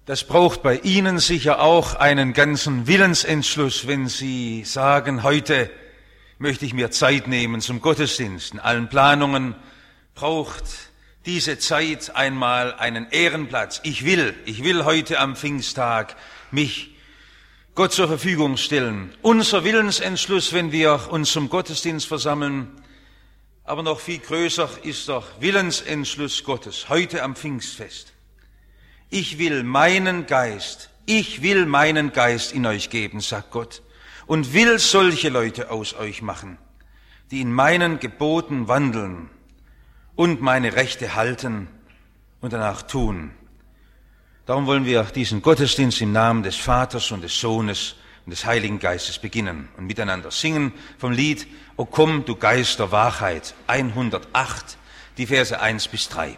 Das braucht bei Ihnen sicher auch einen ganzen Willensentschluss, wenn Sie sagen, heute möchte ich mir Zeit nehmen zum Gottesdienst. In allen Planungen braucht diese Zeit einmal einen Ehrenplatz. Ich will heute am Pfingsttag mich Gott zur Verfügung stellen. Unser Willensentschluss, wenn wir uns zum Gottesdienst versammeln, aber noch viel größer ist der Willensentschluss Gottes, heute am Pfingstfest. Ich will meinen Geist in euch geben, sagt Gott, und will solche Leute aus euch machen, die in meinen Geboten wandeln und meine Rechte halten und danach tun. Darum wollen wir diesen Gottesdienst im Namen des Vaters und des Sohnes und des Heiligen Geistes beginnen und miteinander singen vom Lied O komm, du Geist der Wahrheit, 108, die Verse 1 bis 3.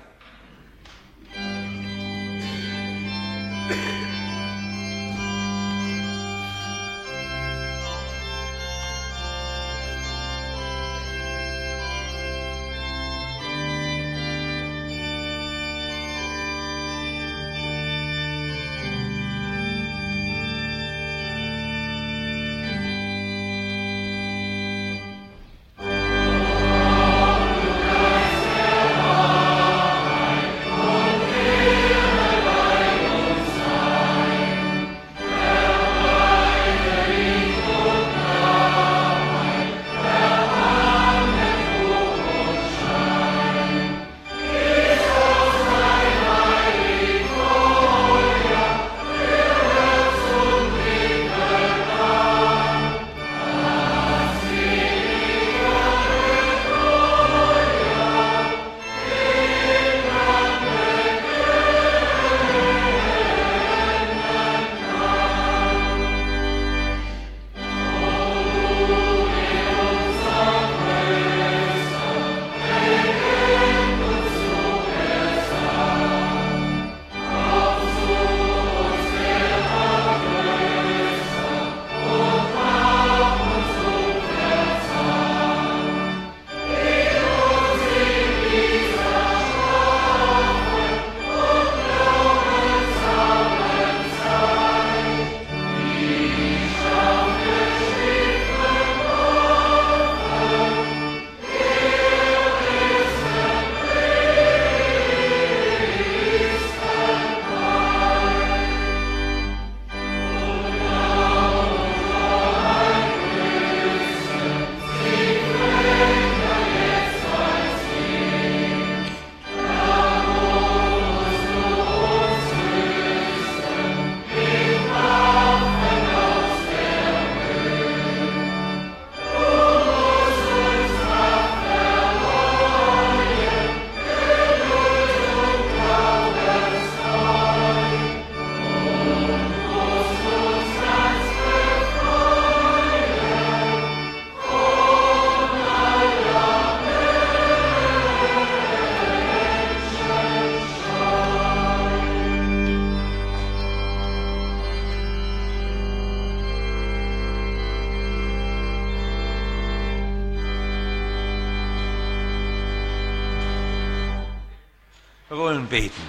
Wir wollen beten.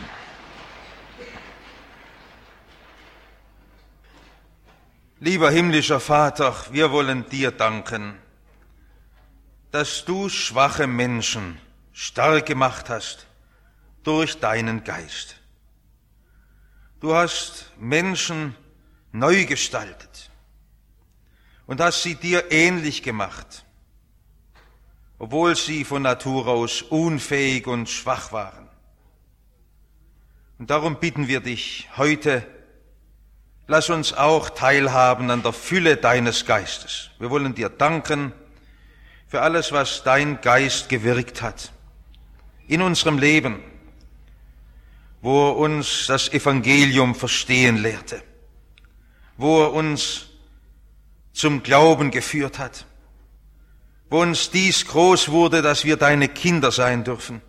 Lieber himmlischer Vater, wir wollen dir danken, dass du schwache Menschen stark gemacht hast durch deinen Geist. Du hast Menschen neu gestaltet und hast sie dir ähnlich gemacht, obwohl sie von Natur aus unfähig und schwach waren. Und darum bitten wir dich heute, lass uns auch teilhaben an der Fülle deines Geistes. Wir wollen dir danken für alles, was dein Geist gewirkt hat in unserem Leben, wo er uns das Evangelium verstehen lehrte, wo er uns zum Glauben geführt hat, wo uns dies groß wurde, dass wir deine Kinder sein dürfen.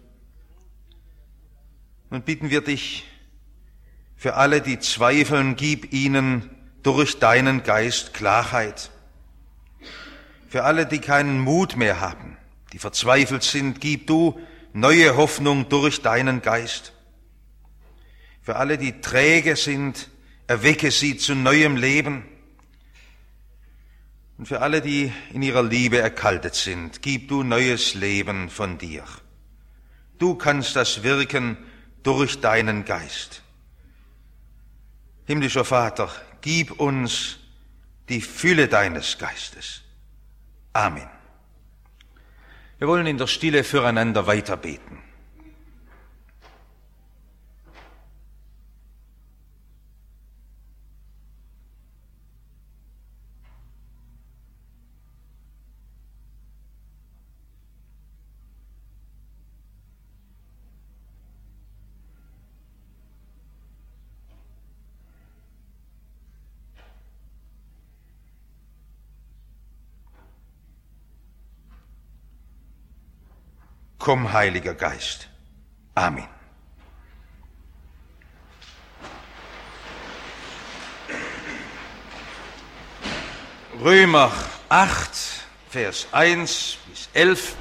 Nun bitten wir dich, für alle, die zweifeln, gib ihnen durch deinen Geist Klarheit. Für alle, die keinen Mut mehr haben, die verzweifelt sind, gib du neue Hoffnung durch deinen Geist. Für alle, die träge sind, erwecke sie zu neuem Leben. Und für alle, die in ihrer Liebe erkaltet sind, gib du neues Leben von dir. Du kannst das wirken durch deinen Geist. Himmlischer Vater, gib uns die Fülle deines Geistes. Amen. Wir wollen in der Stille füreinander weiter beten. Komm, Heiliger Geist. Amen. Römer 8, Vers 1 bis 11.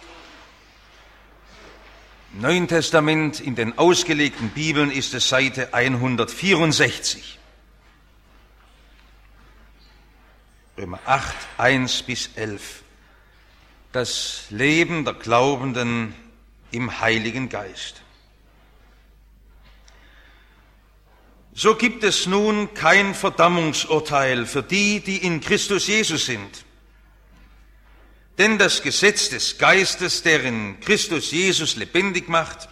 Im Neuen Testament, in den ausgelegten Bibeln, ist es Seite 164. Römer 8, 1 bis 11. Das Leben der Glaubenden im Heiligen Geist. So gibt es nun kein Verdammungsurteil für die, die in Christus Jesus sind. Denn das Gesetz des Geistes, der in Christus Jesus lebendig macht,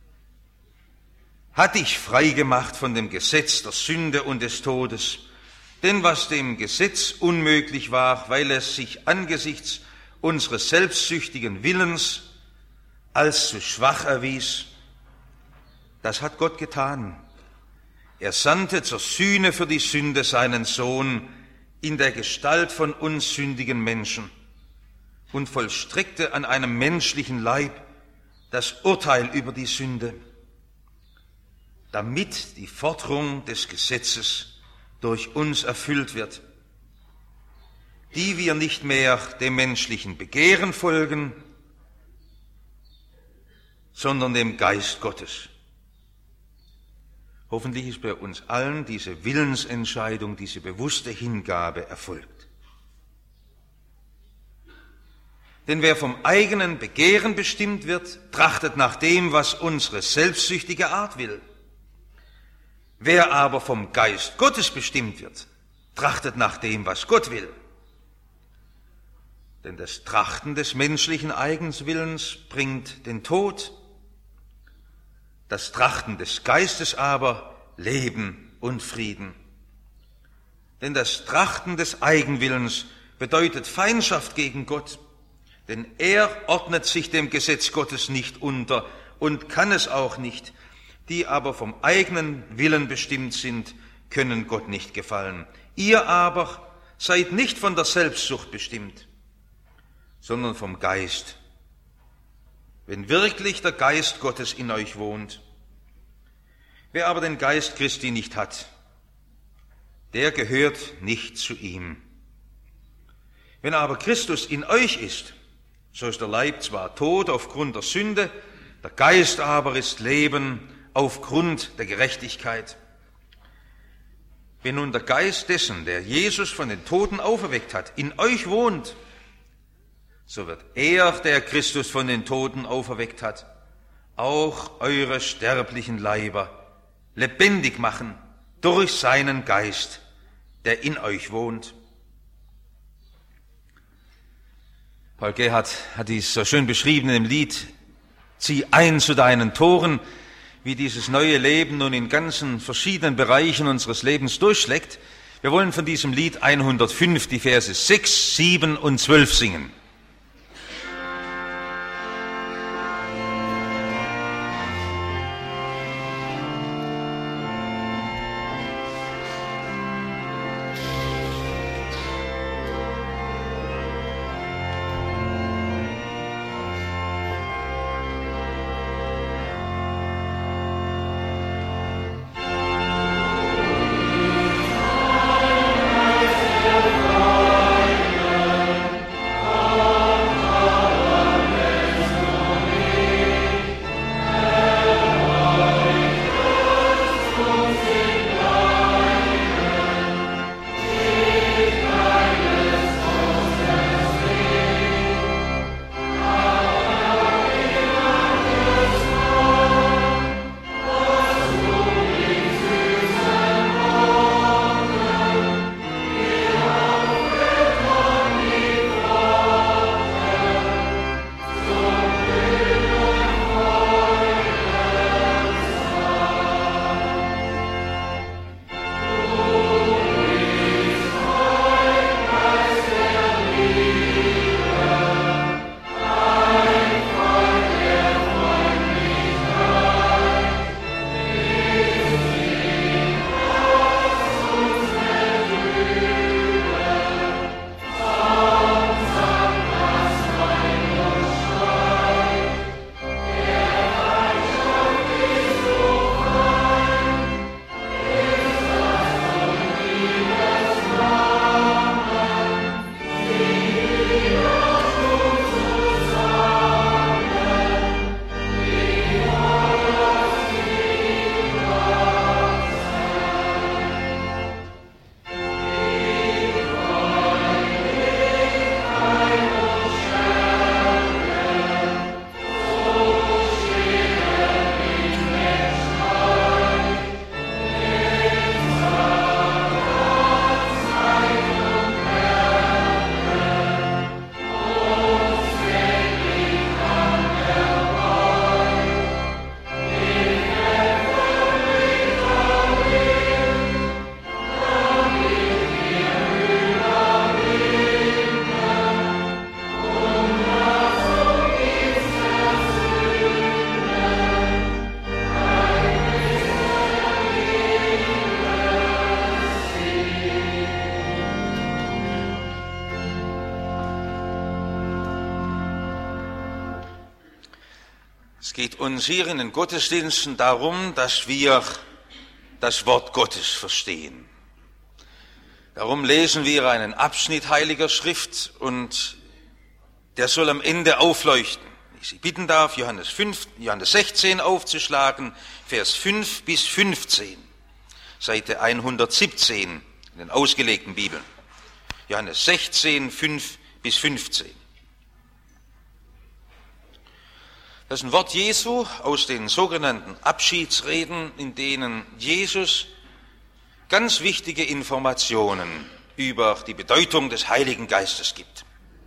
hat dich frei gemacht von dem Gesetz der Sünde und des Todes. Denn was dem Gesetz unmöglich war, weil es sich angesichts unseres selbstsüchtigen Willens als zu schwach erwies, das hat Gott getan. Er sandte zur Sühne für die Sünde seinen Sohn in der Gestalt von uns sündigen Menschen und vollstreckte an einem menschlichen Leib das Urteil über die Sünde, damit die Forderung des Gesetzes durch uns erfüllt wird, die wir nicht mehr dem menschlichen Begehren folgen, sondern dem Geist Gottes. Hoffentlich ist bei uns allen diese Willensentscheidung, diese bewusste Hingabe erfolgt. Denn wer vom eigenen Begehren bestimmt wird, trachtet nach dem, was unsere selbstsüchtige Art will. Wer aber vom Geist Gottes bestimmt wird, trachtet nach dem, was Gott will. Denn das Trachten des menschlichen Eigenswillens bringt den Tod, das Trachten des Geistes aber Leben und Frieden. Denn das Trachten des Eigenwillens bedeutet Feindschaft gegen Gott, denn er ordnet sich dem Gesetz Gottes nicht unter und kann es auch nicht. Die aber vom eigenen Willen bestimmt sind, können Gott nicht gefallen. Ihr aber seid nicht von der Selbstsucht bestimmt, sondern vom Geist, wenn wirklich der Geist Gottes in euch wohnt. Wer aber den Geist Christi nicht hat, der gehört nicht zu ihm. Wenn aber Christus in euch ist, so ist der Leib zwar tot aufgrund der Sünde, der Geist aber ist Leben aufgrund der Gerechtigkeit. Wenn nun der Geist dessen, der Jesus von den Toten auferweckt hat, in euch wohnt, so wird er, der Christus von den Toten auferweckt hat, auch eure sterblichen Leiber lebendig machen durch seinen Geist, der in euch wohnt. Paul Gerhardt hat dies so schön beschrieben im Lied Zieh ein zu deinen Toren, wie dieses neue Leben nun in ganzen verschiedenen Bereichen unseres Lebens durchschlägt. Wir wollen von diesem Lied 105 die Verse 6, 7 und 12 singen. geht uns hier in den Gottesdiensten darum, dass wir das Wort Gottes verstehen. Darum lesen wir einen Abschnitt Heiliger Schrift und der soll am Ende aufleuchten. Ich Sie bitten darf, Johannes 16 aufzuschlagen, Vers 5 bis 15, Seite 117 in den ausgelegten Bibeln. Johannes 16, 5 bis 15. Das ist ein Wort Jesu aus den sogenannten Abschiedsreden, in denen Jesus ganz wichtige Informationen über die Bedeutung des Heiligen Geistes gibt.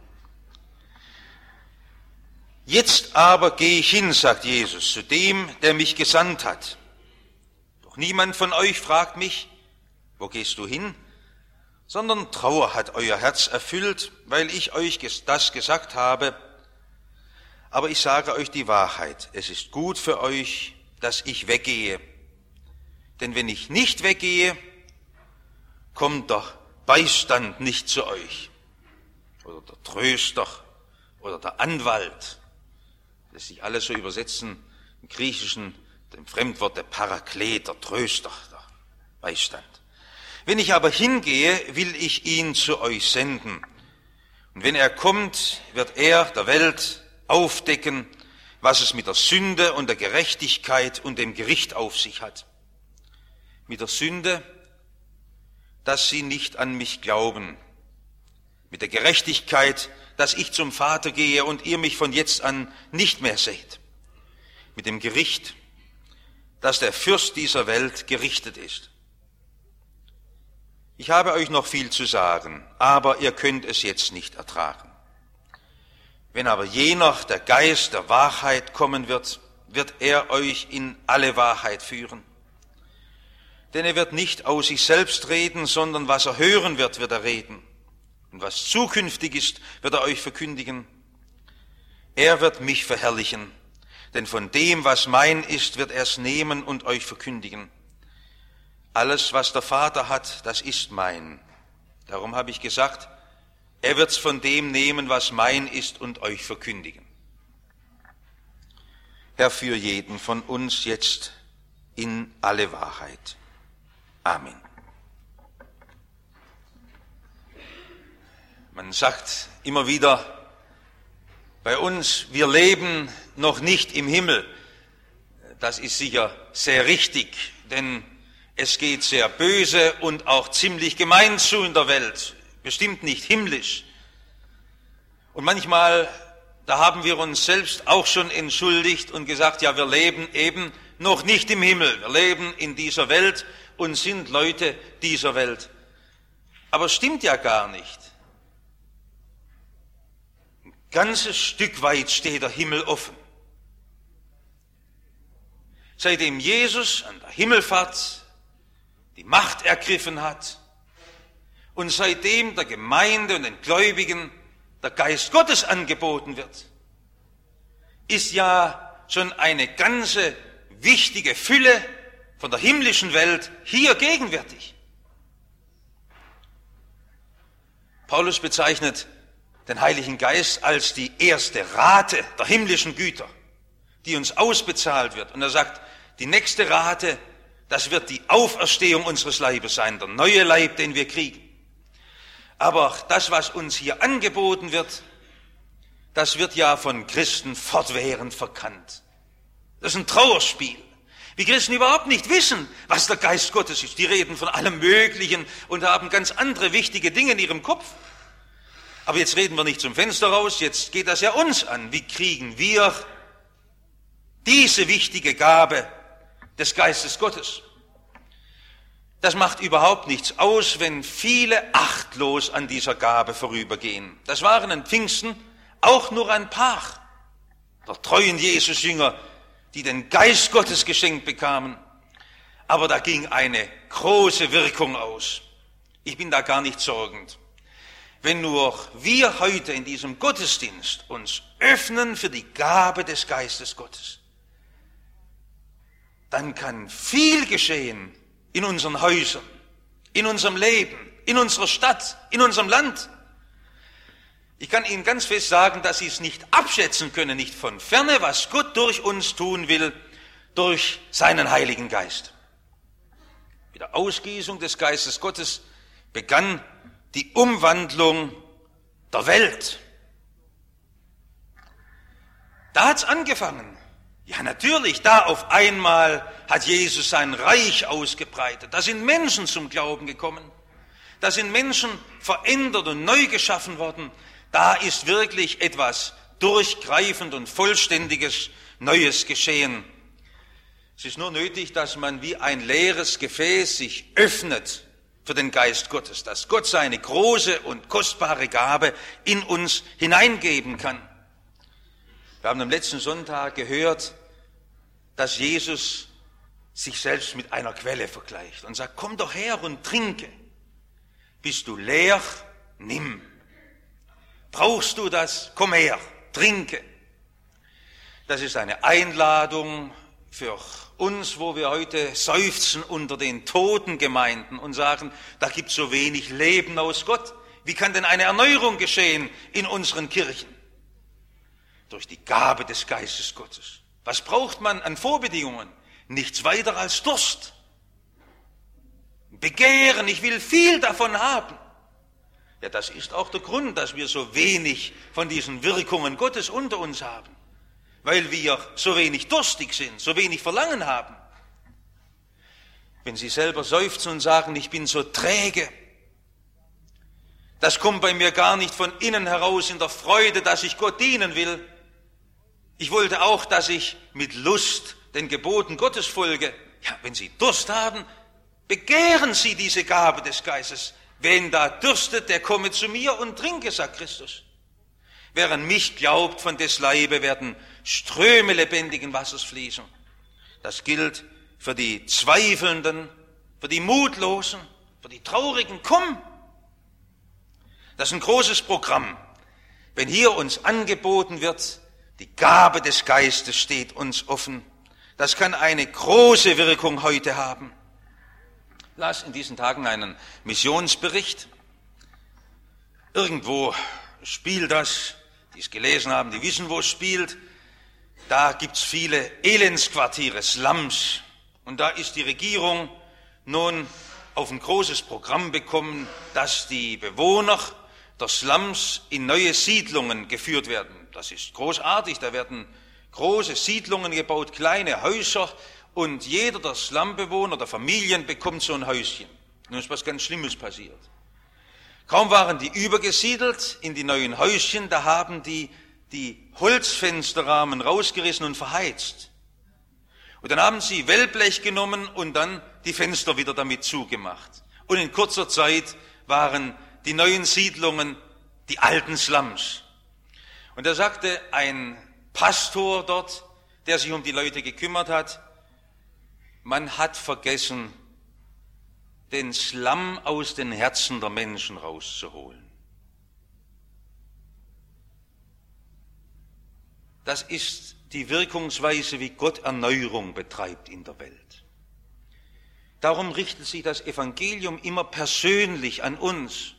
Jetzt aber gehe ich hin, sagt Jesus, zu dem, der mich gesandt hat. Doch niemand von euch fragt mich, wo gehst du hin? Sondern Trauer hat euer Herz erfüllt, weil ich euch das gesagt habe. Aber ich sage euch die Wahrheit, es ist gut für euch, dass ich weggehe. Denn wenn ich nicht weggehe, kommt doch Beistand nicht zu euch. Oder der Tröster oder der Anwalt. Das sich alles so übersetzen im Griechischen, dem Fremdwort der Paraklet, der Tröster, der Beistand. Wenn ich aber hingehe, will ich ihn zu euch senden. Und wenn er kommt, wird er der Welt aufdecken, was es mit der Sünde und der Gerechtigkeit und dem Gericht auf sich hat. Mit der Sünde, dass sie nicht an mich glauben. Mit der Gerechtigkeit, dass ich zum Vater gehe und ihr mich von jetzt an nicht mehr seht. Mit dem Gericht, dass der Fürst dieser Welt gerichtet ist. Ich habe euch noch viel zu sagen, aber ihr könnt es jetzt nicht ertragen. Wenn aber jener, der Geist der Wahrheit kommen wird, wird er euch in alle Wahrheit führen. Denn er wird nicht aus sich selbst reden, sondern was er hören wird, wird er reden. Und was zukünftig ist, wird er euch verkündigen. Er wird mich verherrlichen, denn von dem, was mein ist, wird er es nehmen und euch verkündigen. Alles, was der Vater hat, das ist mein. Darum habe ich gesagt, er wird's von dem nehmen, was mein ist, und euch verkündigen. Herr, führ jeden von uns jetzt in alle Wahrheit. Amen. Man sagt immer wieder bei uns, wir leben noch nicht im Himmel. Das ist sicher sehr richtig, denn es geht sehr böse und auch ziemlich gemein zu in der Welt, bestimmt nicht himmlisch. Und manchmal, da haben wir uns selbst auch schon entschuldigt und gesagt, ja, wir leben eben noch nicht im Himmel, wir leben in dieser Welt und sind Leute dieser Welt. Aber es stimmt ja gar nicht. Ein ganzes Stück weit steht der Himmel offen. Seitdem Jesus an der Himmelfahrt die Macht ergriffen hat und seitdem der Gemeinde und den Gläubigen der Geist Gottes angeboten wird, ist ja schon eine ganze wichtige Fülle von der himmlischen Welt hier gegenwärtig. Paulus bezeichnet den Heiligen Geist als die erste Rate der himmlischen Güter, die uns ausbezahlt wird. Und er sagt, die nächste Rate, das wird die Auferstehung unseres Leibes sein, der neue Leib, den wir kriegen. Aber das, was uns hier angeboten wird, das wird ja von Christen fortwährend verkannt. Das ist ein Trauerspiel. Wie Christen überhaupt nicht wissen, was der Geist Gottes ist. Die reden von allem Möglichen und haben ganz andere wichtige Dinge in ihrem Kopf. Aber jetzt reden wir nicht zum Fenster raus, jetzt geht das ja uns an. Wie kriegen wir diese wichtige Gabe des Geistes Gottes? Das macht überhaupt nichts aus, wenn viele achtlos an dieser Gabe vorübergehen. Das waren an Pfingsten auch nur ein paar der treuen Jesus-Jünger, die den Geist Gottes geschenkt bekamen. Aber da ging eine große Wirkung aus. Ich bin da gar nicht sorgend. Wenn nur wir heute in diesem Gottesdienst uns öffnen für die Gabe des Geistes Gottes, dann kann viel geschehen in unseren Häusern, in unserem Leben, in unserer Stadt, in unserem Land. Ich kann Ihnen ganz fest sagen, dass Sie es nicht abschätzen können, nicht von ferne, was Gott durch uns tun will, durch seinen Heiligen Geist. Mit der Ausgießung des Geistes Gottes begann die Umwandlung der Welt. Da hat's angefangen. Ja, natürlich, da auf einmal hat Jesus sein Reich ausgebreitet. Da sind Menschen zum Glauben gekommen. Da sind Menschen verändert und neu geschaffen worden. Da ist wirklich etwas durchgreifend und vollständiges Neues geschehen. Es ist nur nötig, dass man wie ein leeres Gefäß sich öffnet für den Geist Gottes, dass Gott seine große und kostbare Gabe in uns hineingeben kann. Wir haben am letzten Sonntag gehört, dass Jesus sich selbst mit einer Quelle vergleicht und sagt, komm doch her und trinke. Bist du leer? Nimm. Brauchst du das? Komm her, trinke. Das ist eine Einladung für uns, wo wir heute seufzen unter den toten Gemeinden und sagen, da gibt es so wenig Leben aus Gott. Wie kann denn eine Erneuerung geschehen in unseren Kirchen? Durch die Gabe des Geistes Gottes. Was braucht man an Vorbedingungen? Nichts weiter als Durst. Begehren, ich will viel davon haben. Ja, das ist auch der Grund, dass wir so wenig von diesen Wirkungen Gottes unter uns haben. Weil wir so wenig durstig sind, so wenig Verlangen haben. Wenn Sie selber seufzen und sagen, ich bin so träge, das kommt bei mir gar nicht von innen heraus in der Freude, dass ich Gott dienen will. Ich wollte auch, dass ich mit Lust den Geboten Gottes folge. Ja, wenn Sie Durst haben, begehren Sie diese Gabe des Geistes. Wen da dürstet, der komme zu mir und trinke, sagt Christus. Wer an mich glaubt, von des Leibe werden Ströme lebendigen Wassers fließen. Das gilt für die Zweifelnden, für die Mutlosen, für die Traurigen. Komm! Das ist ein großes Programm. Wenn hier uns angeboten wird, die Gabe des Geistes steht uns offen. Das kann eine große Wirkung heute haben. Ich las in diesen Tagen einen Missionsbericht. Irgendwo spielt das, die es gelesen haben, die wissen, wo es spielt. Da gibt es viele Elendsquartiere, Slums. Und da ist die Regierung nun auf ein großes Programm bekommen, dass die Bewohner der Slums in neue Siedlungen geführt werden. Das ist großartig, da werden große Siedlungen gebaut, kleine Häuser und jeder der Slumbewohner, der Familien bekommt so ein Häuschen. Nun ist was ganz Schlimmes passiert. Kaum waren die übergesiedelt in die neuen Häuschen, da haben die Holzfensterrahmen rausgerissen und verheizt. Und dann haben sie Wellblech genommen und dann die Fenster wieder damit zugemacht. Und in kurzer Zeit waren die neuen Siedlungen die alten Slums. Und da sagte ein Pastor dort, der sich um die Leute gekümmert hat, man hat vergessen, den Slum aus den Herzen der Menschen rauszuholen. Das ist die Wirkungsweise, wie Gott Erneuerung betreibt in der Welt. Darum richtet sich das Evangelium immer persönlich an uns,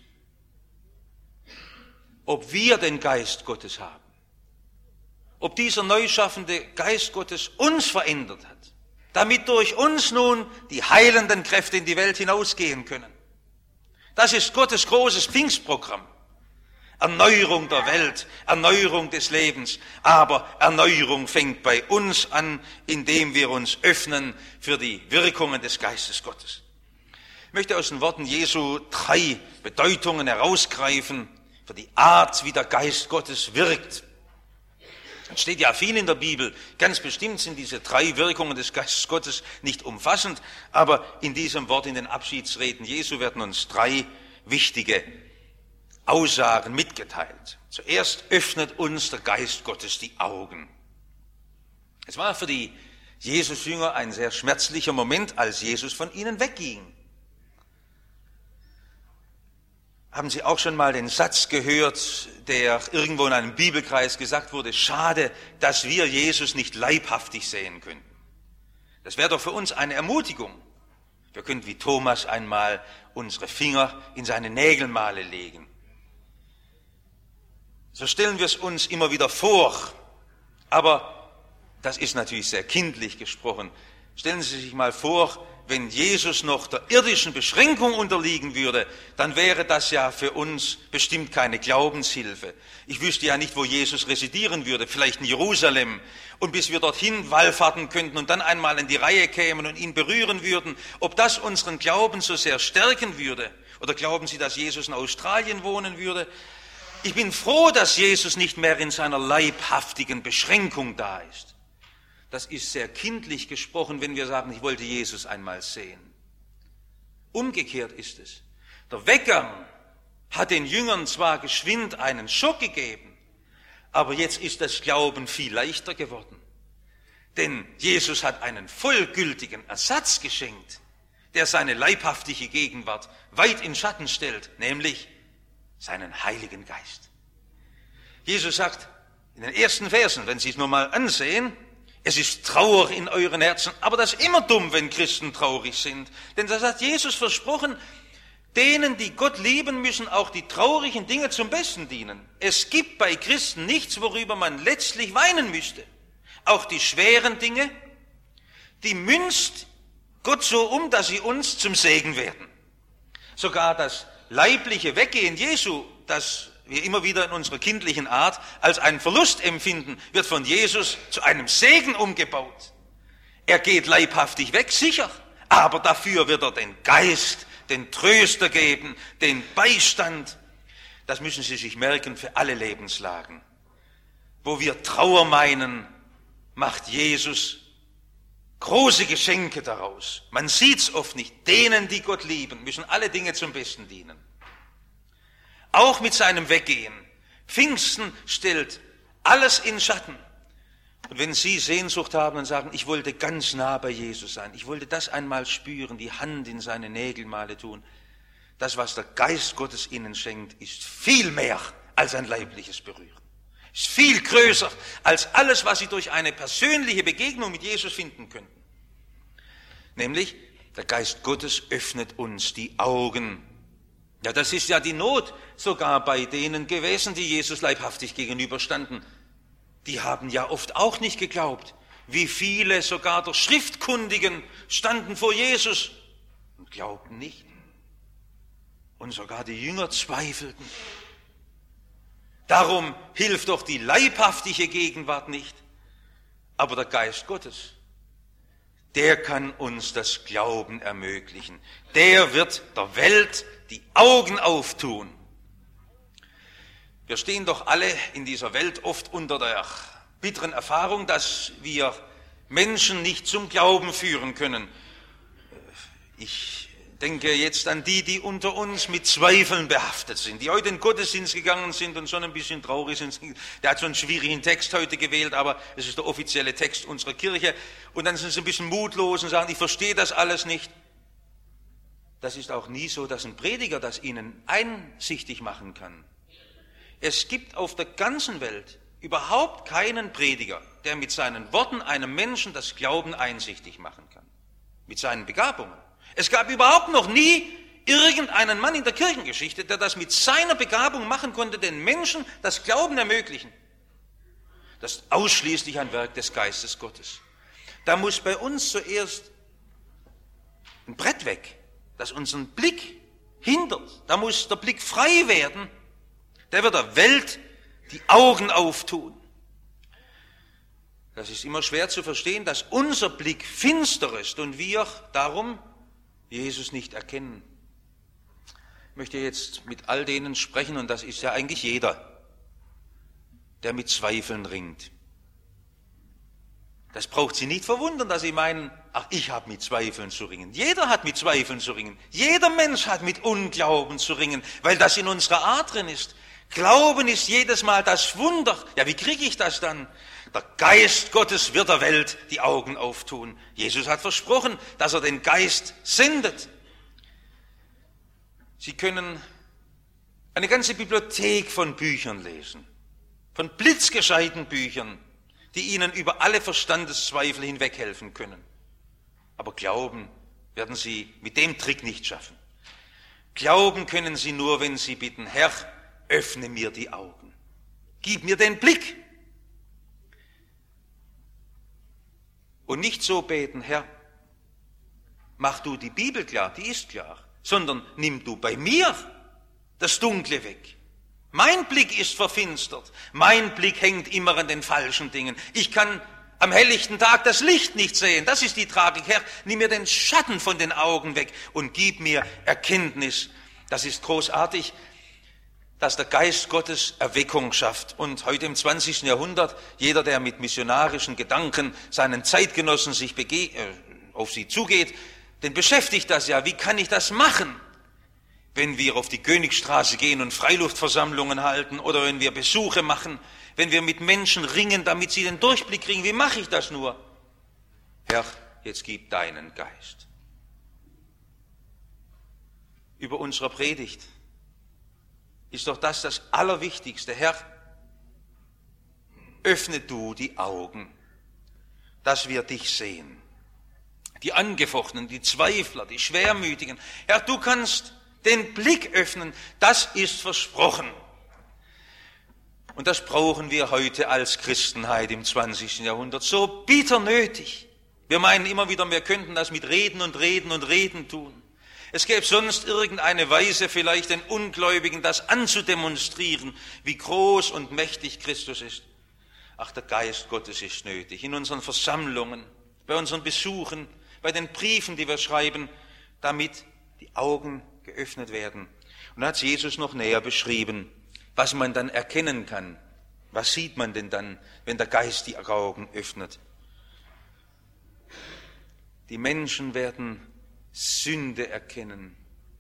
ob wir den Geist Gottes haben, ob dieser neuschaffende Geist Gottes uns verändert hat, damit durch uns nun die heilenden Kräfte in die Welt hinausgehen können. Das ist Gottes großes Pfingstprogramm. Erneuerung der Welt, Erneuerung des Lebens, aber Erneuerung fängt bei uns an, indem wir uns öffnen für die Wirkungen des Geistes Gottes. Ich möchte aus den Worten Jesu 3 Bedeutungen herausgreifen für die Art, wie der Geist Gottes wirkt. Es steht ja viel in der Bibel, ganz bestimmt sind diese 3 Wirkungen des Geistes Gottes nicht umfassend, aber in diesem Wort, in den Abschiedsreden Jesu werden uns 3 wichtige Aussagen mitgeteilt. Zuerst öffnet uns der Geist Gottes die Augen. Es war für die Jesus-Jünger ein sehr schmerzlicher Moment, als Jesus von ihnen wegging. Haben Sie auch schon mal den Satz gehört, der irgendwo in einem Bibelkreis gesagt wurde, schade, dass wir Jesus nicht leibhaftig sehen können. Das wäre doch für uns eine Ermutigung. Wir könnten wie Thomas einmal unsere Finger in seine Nägelmale legen. So stellen wir es uns immer wieder vor. Aber das ist natürlich sehr kindlich gesprochen. Stellen Sie sich mal vor, wenn Jesus noch der irdischen Beschränkung unterliegen würde, dann wäre das ja für uns bestimmt keine Glaubenshilfe. Ich wüsste ja nicht, wo Jesus residieren würde, vielleicht in Jerusalem. Und bis wir dorthin wallfahrten könnten und dann einmal in die Reihe kämen und ihn berühren würden, ob das unseren Glauben so sehr stärken würde. Oder glauben Sie, dass Jesus in Australien wohnen würde? Ich bin froh, dass Jesus nicht mehr in seiner leibhaftigen Beschränkung da ist. Das ist sehr kindlich gesprochen, wenn wir sagen, ich wollte Jesus einmal sehen. Umgekehrt ist es. Der Weggang hat den Jüngern zwar geschwind einen Schock gegeben, aber jetzt ist das Glauben viel leichter geworden. Denn Jesus hat einen vollgültigen Ersatz geschenkt, der seine leibhaftige Gegenwart weit in Schatten stellt, nämlich seinen Heiligen Geist. Jesus sagt in den ersten Versen, wenn Sie es nur mal ansehen, es ist Trauer in euren Herzen, aber das ist immer dumm, wenn Christen traurig sind. Denn das hat Jesus versprochen, denen, die Gott lieben, müssen auch die traurigen Dinge zum Besten dienen. Es gibt bei Christen nichts, worüber man letztlich weinen müsste. Auch die schweren Dinge, die münzt Gott so um, dass sie uns zum Segen werden. Sogar das leibliche Weggehen Jesu, das wir immer wieder in unserer kindlichen Art als einen Verlust empfinden, wird von Jesus zu einem Segen umgebaut. Er geht leibhaftig weg, sicher, aber dafür wird er den Geist, den Tröster geben, den Beistand. Das müssen Sie sich merken für alle Lebenslagen. Wo wir Trauer meinen, macht Jesus große Geschenke daraus. Man sieht's oft nicht. Denen, die Gott lieben, müssen alle Dinge zum Besten dienen. Auch mit seinem Weggehen. Pfingsten stellt alles in Schatten. Und wenn Sie Sehnsucht haben und sagen, ich wollte ganz nah bei Jesus sein, ich wollte das einmal spüren, die Hand in seine Nägelmale tun, das, was der Geist Gottes Ihnen schenkt, ist viel mehr als ein leibliches Berühren. Ist viel größer als alles, was Sie durch eine persönliche Begegnung mit Jesus finden könnten. Nämlich, der Geist Gottes öffnet uns die Augen. Ja, das ist ja die Not sogar bei denen gewesen, die Jesus leibhaftig gegenüberstanden. Die haben ja oft auch nicht geglaubt. Wie viele sogar der Schriftkundigen standen vor Jesus und glaubten nicht. Und sogar die Jünger zweifelten. Darum hilft doch die leibhaftige Gegenwart nicht. Aber der Geist Gottes, der kann uns das Glauben ermöglichen. Der wird der Welt die Augen auftun. Wir stehen doch alle in dieser Welt oft unter der bitteren Erfahrung, dass wir Menschen nicht zum Glauben führen können. Ich denke jetzt an die unter uns mit Zweifeln behaftet sind, die heute in den Gottesdienst gegangen sind und schon ein bisschen traurig sind. Der hat so einen schwierigen Text heute gewählt, aber es ist der offizielle Text unserer Kirche. Und dann sind sie ein bisschen mutlos und sagen, ich verstehe das alles nicht. Das ist auch nie so, dass ein Prediger das ihnen einsichtig machen kann. Es gibt auf der ganzen Welt überhaupt keinen Prediger, der mit seinen Worten einem Menschen das Glauben einsichtig machen kann. Mit seinen Begabungen. Es gab überhaupt noch nie irgendeinen Mann in der Kirchengeschichte, der das mit seiner Begabung machen konnte, den Menschen das Glauben ermöglichen. Das ist ausschließlich ein Werk des Geistes Gottes. Da muss bei uns zuerst ein Brett weg, das unseren Blick hindert. Da muss der Blick frei werden. Der wird der Welt die Augen auftun. Das ist immer schwer zu verstehen, dass unser Blick finster ist und wir darum Jesus nicht erkennen. Ich möchte jetzt mit all denen sprechen, und das ist ja eigentlich jeder, der mit Zweifeln ringt. Das braucht Sie nicht verwundern, dass Sie meinen, ach, ich habe mit Zweifeln zu ringen. Jeder hat mit Zweifeln zu ringen. Jeder Mensch hat mit Unglauben zu ringen, weil das in unserer Art drin ist. Glauben ist jedes Mal das Wunder. Ja, wie kriege ich das dann? Der Geist Gottes wird der Welt die Augen auftun. Jesus hat versprochen, dass er den Geist sendet. Sie können eine ganze Bibliothek von Büchern lesen, von blitzgescheiten Büchern, die Ihnen über alle Verstandeszweifel hinweghelfen können. Aber Glauben werden Sie mit dem Trick nicht schaffen. Glauben können Sie nur, wenn Sie bitten, Herr, öffne mir die Augen. Gib mir den Blick. Und nicht so beten, Herr, mach du die Bibel klar, die ist klar, sondern nimm du bei mir das Dunkle weg. Mein Blick ist verfinstert, mein Blick hängt immer an den falschen Dingen. Ich kann am helllichten Tag das Licht nicht sehen, das ist die Tragik. Herr, nimm mir den Schatten von den Augen weg und gib mir Erkenntnis. Das ist großartig, dass der Geist Gottes Erweckung schafft. Und heute im 20. Jahrhundert, jeder, der mit missionarischen Gedanken seinen Zeitgenossen auf sie zugeht, den beschäftigt das ja. Wie kann ich das machen, wenn wir auf die Königstraße gehen und Freiluftversammlungen halten oder wenn wir Besuche machen, wenn wir mit Menschen ringen, damit sie den Durchblick kriegen? Wie mache ich das nur? Herr, jetzt gib deinen Geist. Über unserer Predigt ist doch das Allerwichtigste. Herr, öffne du die Augen, dass wir dich sehen. Die Angefochtenen, die Zweifler, die Schwermütigen. Herr, du kannst den Blick öffnen, das ist versprochen. Und das brauchen wir heute als Christenheit im 20. Jahrhundert so bitter nötig. Wir meinen immer wieder, wir könnten das mit Reden und Reden und Reden tun. Es gäbe sonst irgendeine Weise, vielleicht den Ungläubigen das anzudemonstrieren, wie groß und mächtig Christus ist. Ach, der Geist Gottes ist nötig. In unseren Versammlungen, bei unseren Besuchen, bei den Briefen, die wir schreiben, damit die Augen geöffnet werden. Und da hat Jesus noch näher beschrieben, was man dann erkennen kann. Was sieht man denn dann, wenn der Geist die Augen öffnet? Die Menschen werden Sünde erkennen.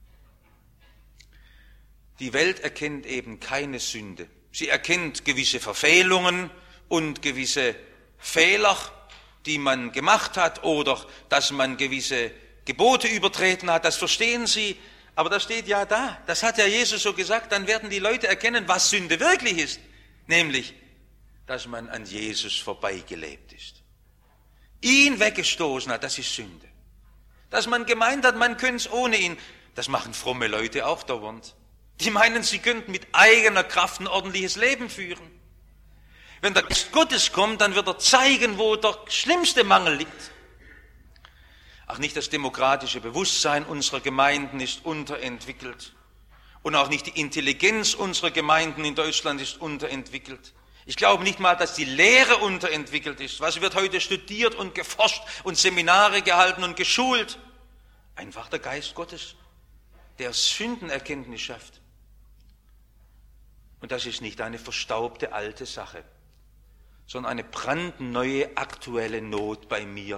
Die Welt erkennt eben keine Sünde. Sie erkennt gewisse Verfehlungen und gewisse Fehler, die man gemacht hat oder dass man gewisse Gebote übertreten hat. Das verstehen sie, aber das steht ja da. Das hat ja Jesus so gesagt. Dann werden die Leute erkennen, was Sünde wirklich ist. Nämlich, dass man an Jesus vorbeigelebt ist. Ihn weggestoßen hat, das ist Sünde. Dass man gemeint hat, man könnte es ohne ihn. Das machen fromme Leute auch dauernd. Die meinen, sie könnten mit eigener Kraft ein ordentliches Leben führen. Wenn der Geist Gottes kommt, dann wird er zeigen, wo der schlimmste Mangel liegt. Ach, nicht das demokratische Bewusstsein unserer Gemeinden ist unterentwickelt. Und auch nicht die Intelligenz unserer Gemeinden in Deutschland ist unterentwickelt. Ich glaube nicht mal, dass die Lehre unterentwickelt ist. Was wird heute studiert und geforscht und Seminare gehalten und geschult? Einfach der Geist Gottes, der Sündenerkenntnis schafft. Und das ist nicht eine verstaubte alte Sache, sondern eine brandneue aktuelle Not bei mir.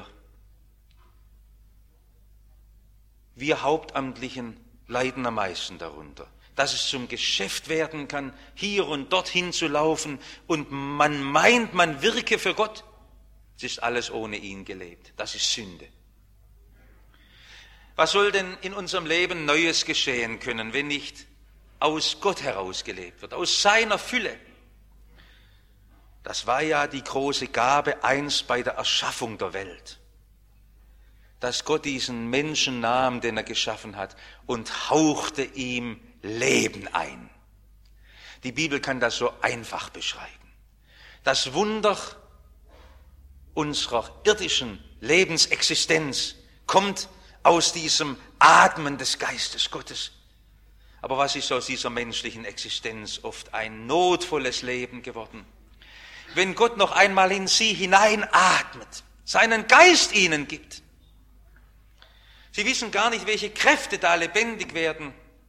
Wir Hauptamtlichen leiden am meisten darunter, dass es zum Geschäft werden kann, hier und dorthin zu laufen und man meint, man wirke für Gott. Es ist alles ohne ihn gelebt. Das ist Sünde. Was soll denn in unserem Leben Neues geschehen können, wenn nicht aus Gott heraus gelebt wird, aus seiner Fülle? Das war ja die große Gabe einst bei der Erschaffung der Welt, dass Gott diesen Menschen nahm, den er geschaffen hat, und hauchte ihm Leben ein. Die Bibel kann das so einfach beschreiben. Das Wunder unserer irdischen Lebensexistenz kommt aus diesem Atmen des Geistes Gottes. Aber was ist aus dieser menschlichen Existenz oft ein notvolles Leben geworden? Wenn Gott noch einmal in sie hineinatmet, seinen Geist ihnen gibt. Sie wissen gar nicht, welche Kräfte da lebendig werden.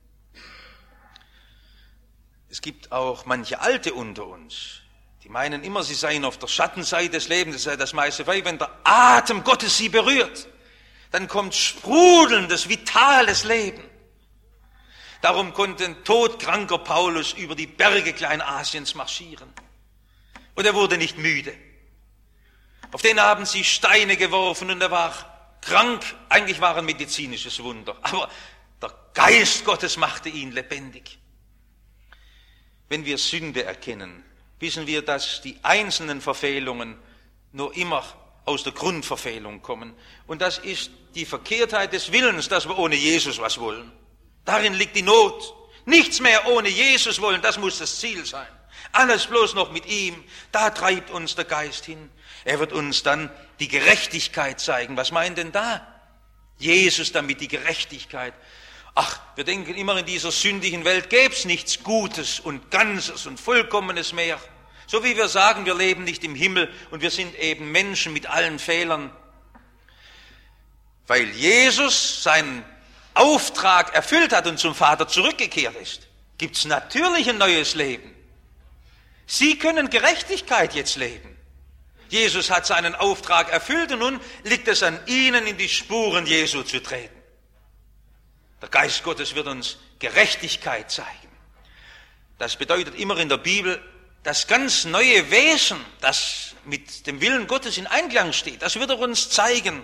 Es gibt auch manche Alte unter uns, die meinen immer, sie seien auf der Schattenseite des Lebens, das sei das meiste, weil wenn der Atem Gottes sie berührt, dann kommt sprudelndes, vitales Leben. Darum konnte ein todkranker Paulus über die Berge Kleinasiens marschieren. Und er wurde nicht müde. Auf den haben sie Steine geworfen und er war krank. Eigentlich war ein medizinisches Wunder. Aber der Geist Gottes machte ihn lebendig. Wenn wir Sünde erkennen, wissen wir, dass die einzelnen Verfehlungen nur immer aus der Grundverfehlung kommen. Und das ist die Verkehrtheit des Willens, dass wir ohne Jesus was wollen. Darin liegt die Not. Nichts mehr ohne Jesus wollen, das muss das Ziel sein. Alles bloß noch mit ihm. Da treibt uns der Geist hin. Er wird uns dann die Gerechtigkeit zeigen. Was meint denn da? Jesus damit die Gerechtigkeit. Ach, wir denken immer, in dieser sündigen Welt gäbe es nichts Gutes und Ganzes und Vollkommenes mehr. So wie wir sagen, wir leben nicht im Himmel und wir sind eben Menschen mit allen Fehlern. Weil Jesus seinen Auftrag erfüllt hat und zum Vater zurückgekehrt ist, gibt es natürlich ein neues Leben. Sie können Gerechtigkeit jetzt leben. Jesus hat seinen Auftrag erfüllt und nun liegt es an ihnen, in die Spuren Jesu zu treten. Der Geist Gottes wird uns Gerechtigkeit zeigen. Das bedeutet immer in der Bibel, das ganz neue Wesen, das mit dem Willen Gottes in Einklang steht, das wird er uns zeigen.